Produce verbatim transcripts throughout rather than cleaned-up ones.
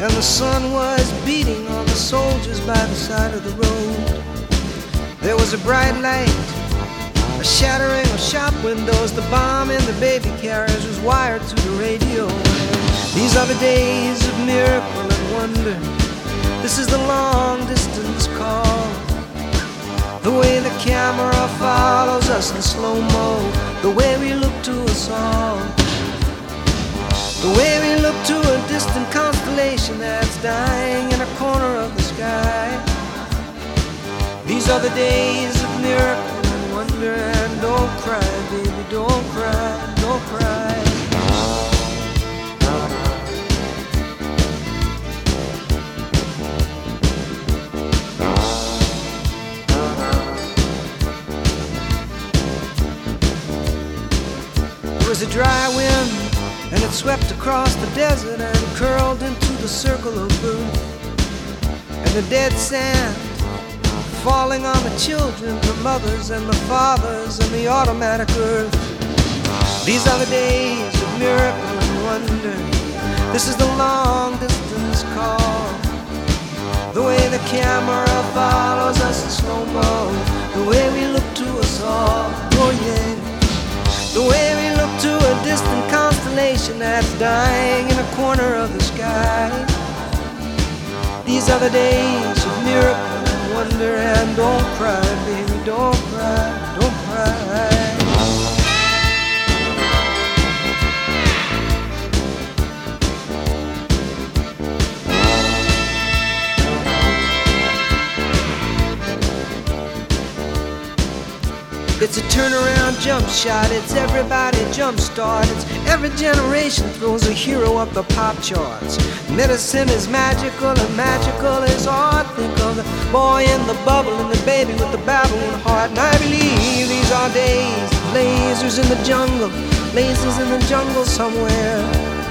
and the sun was beating on the soldiers by the side of the road. There was a bright light, a shattering of shop windows. The bomb in the baby carriage was wired to the radio. These are the days of miracle and wonder. This is the long distance call. The way the camera follows us in slow-mo, the way we look to us all, the way we look to a distant constellation that's dying in a corner of the sky. These are the days of miracle and wonder. And don't cry, baby, don't cry, don't cry. There was a dry wind, and it swept across the desert and curled into the circle of birth. And the dead sand falling on the children, the mothers and the fathers and the automatic earth. These are the days of miracle and wonder. This is the long distance call. The way the camera follows us in slow-mo, the way we look to us all, oh yeah. The way we look to a distant constellation that's dying in a corner of the sky. These are the days of miracle and wonder. And don't cry, baby, don't cry, don't cry. It's a turnaround jump shot, it's everybody jump start. It's every generation throws a hero up the pop charts. Medicine is magical and magical is art. Think of the boy in the bubble and the baby with the babbling heart. And I believe these are days of lasers in the jungle, lasers in the jungle somewhere.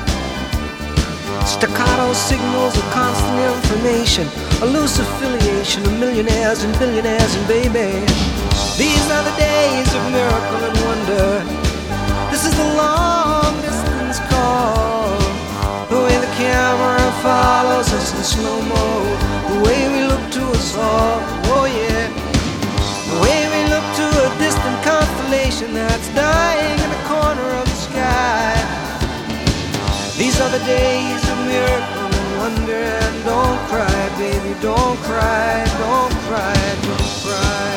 Staccato signals of constant information, a loose affiliation of millionaires and billionaires and baby. These are the days of miracle and wonder. This is the long distance call. The way the camera follows us in slow-mo, the way we look to us all, oh yeah. The way we look to a distant constellation that's dying in the corner of the sky. These are the days of miracle and wonder. And don't cry, baby, don't cry, don't cry, don't cry.